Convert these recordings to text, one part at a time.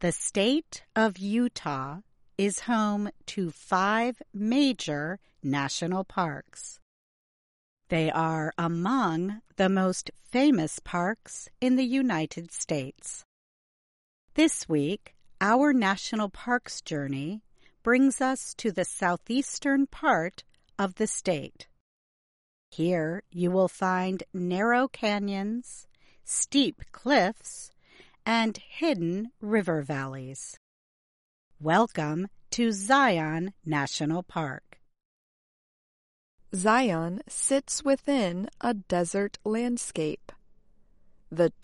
The state of Utah is home to 5 major national parks. They are among the most famous parks in the United States. This week, our National Parks journey brings us to the southeastern part of the state. Here you will find narrow canyons, steep cliffs, and hidden river valleys. Welcome to Zion National Park. Zion sits within a desert landscape. The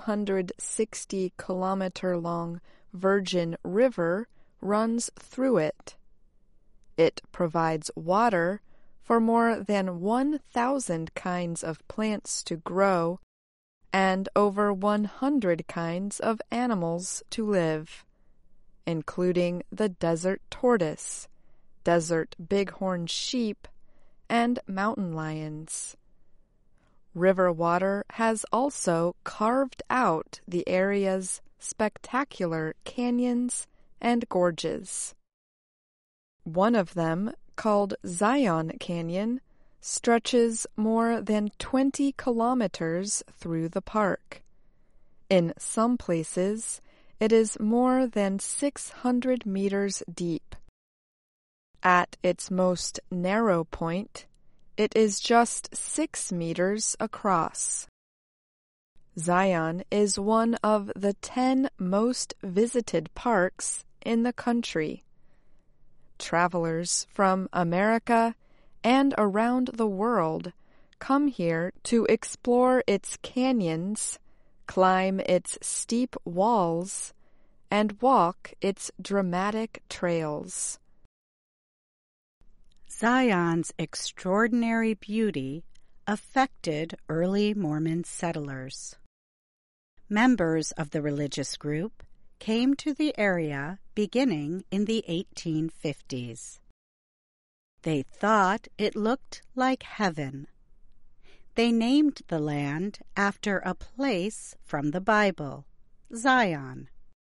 260-kilometer-long Virgin River runs through it. It provides water for more than 1,000 kinds of plants to grow and over 100 kinds of animals to live, including the desert tortoise, desert bighorn sheep, and mountain lions. River water has also carved out the area's spectacular canyons and gorges. One of them, called Zion Canyon, stretches more than 20 kilometers through the park. In some places, it is more than 600 meters deep. At its most narrow point, it is just 6 meters across. Zion is one of the 10 most visited parks in the country. Travelers from America and around the world come here to explore its canyons, climb its steep walls, and walk its dramatic trails. Zion's extraordinary beauty affected early Mormon settlers. Members of the religious group came to the area beginning in the 1850s. They thought it looked like heaven. They named the land after a place from the Bible, Zion.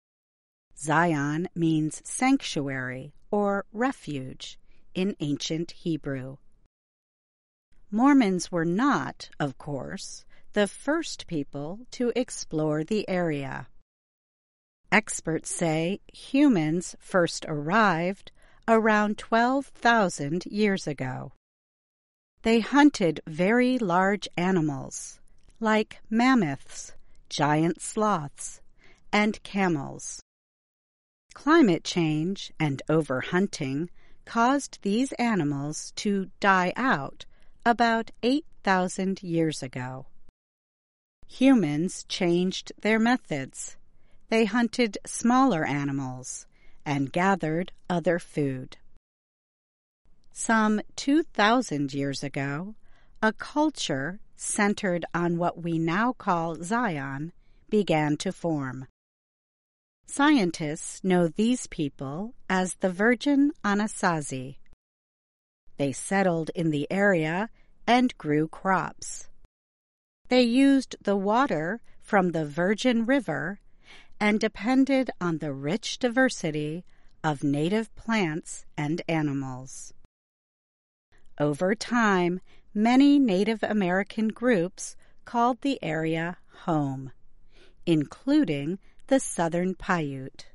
Zion means sanctuary or refuge in ancient Hebrew. Mormons were not, of course, the first people to explore the area. Experts say humans first arrived around 12,000 years ago. They hunted very large animals, like mammoths, giant sloths, and camels. Climate change and overhunting caused these animals to die out about 8,000 years ago. Humans changed their methods. They hunted smaller animals and gathered other food. Some 2,000 years ago, a culture centered on what we now call Zion began to form. Scientists know these people as the Virgin Anasazi. They settled in the area and grew crops. They used the water from the Virgin River and depended on the rich diversity of native plants and animals. Over time, many Native American groups called the area home, including the Southern Paiute.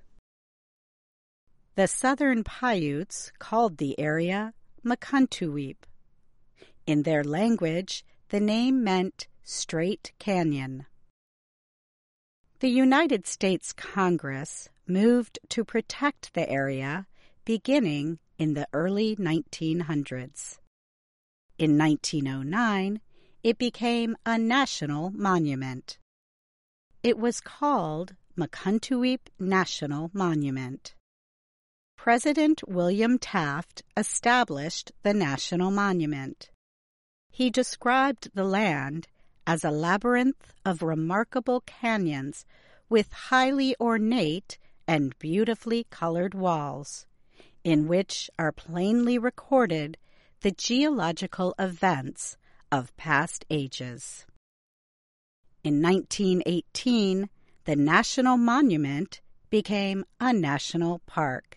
The Southern Paiutes called the area Mukuntuweap. In their language, the name meant straight canyon. The United States Congress moved to protect the area beginning in the early 1900s. In 1909, it became a national monument. It was called Mukuntuweap National Monument. President William Taft established the national monument. He described the land as a labyrinth of remarkable canyons with highly ornate and beautifully colored walls, in which are plainly recorded the geological events of past ages. In 1918, the national monument became a national park.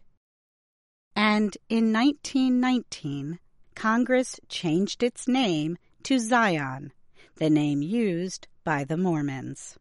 And in 1919, Congress changed its name to Zion, the name used by the Mormons.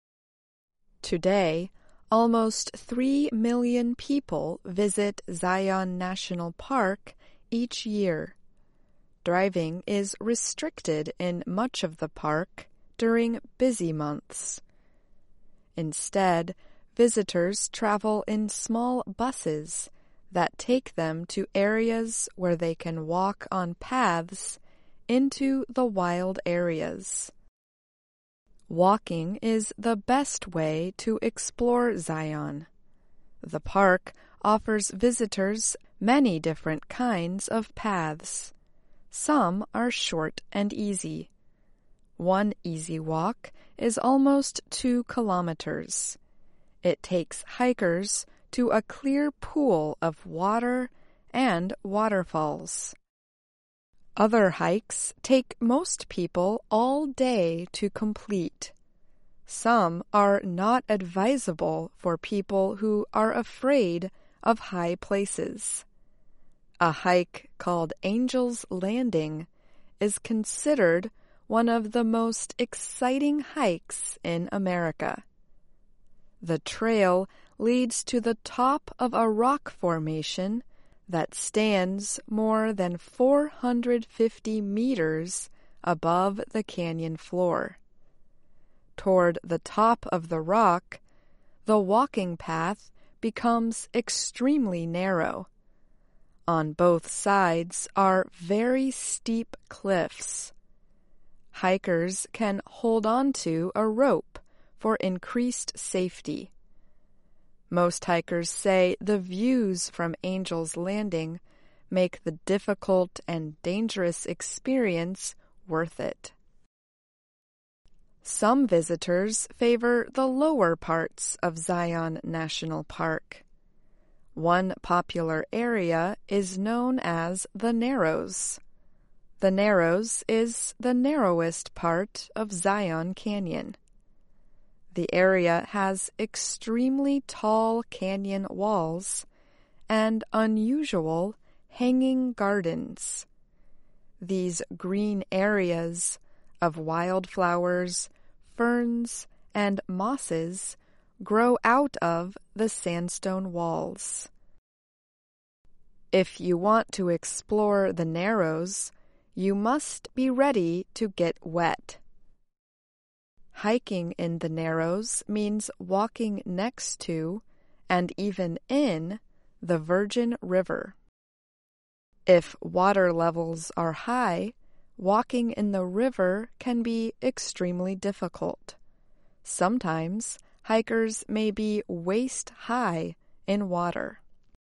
Today, almost 3 million people visit Zion National Park each year. Driving is restricted in much of the park during busy months. Instead, visitors travel in small buses that take them to areas where they can walk on paths into the wild areas. Walking is the best way to explore Zion. The park offers visitors many different kinds of paths. Some are short and easy. One easy walk is almost 2 kilometers. It takes hikers to a clear pool of water and waterfalls. Other hikes take most people all day to complete. Some are not advisable for people who are afraid of high places. A hike called Angel's Landing is considered one of the most exciting hikes in America. The trail leads to the top of a rock formation that stands more than 450 meters above the canyon floor. Toward the top of the rock, the walking path becomes extremely narrow. On both sides are very steep cliffs. Hikers can hold on to a rope for increased safety. Most hikers say the views from Angel's Landing make the difficult and dangerous experience worth it. Some visitors favor the lower parts of Zion National Park. One popular area is known as the Narrows. The Narrows is the narrowest part of Zion Canyon. The area has extremely tall canyon walls and unusual hanging gardens. These green areas of wildflowers, ferns, and mosses grow out of the sandstone walls. If you want to explore the Narrows, you must be ready to get wet. Hiking in the Narrows means walking next to, and even in, the Virgin River. If water levels are high, walking in the river can be extremely difficult. Sometimes hikers may be waist-high in water.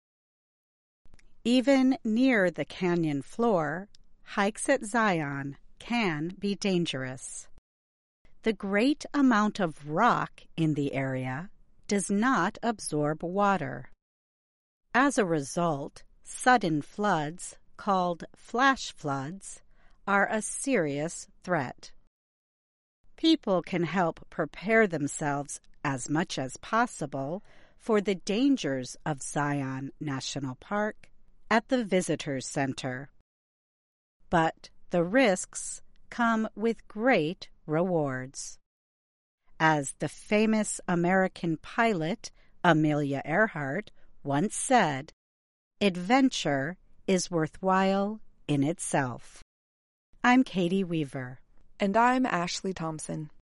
Even near the canyon floor, hikes at Zion can be dangerous. The great amount of rock in the area does not absorb water. As a result, sudden floods, called flash floods, are a serious threat. People can help prepare themselves as much as possible for the dangers of Zion National Park at the Visitors Center. But the risks come with great rewards. As the famous American pilot Amelia Earhart once said, "Adventure is worthwhile in itself." I'm Katie Weaver. And I'm Ashley Thompson.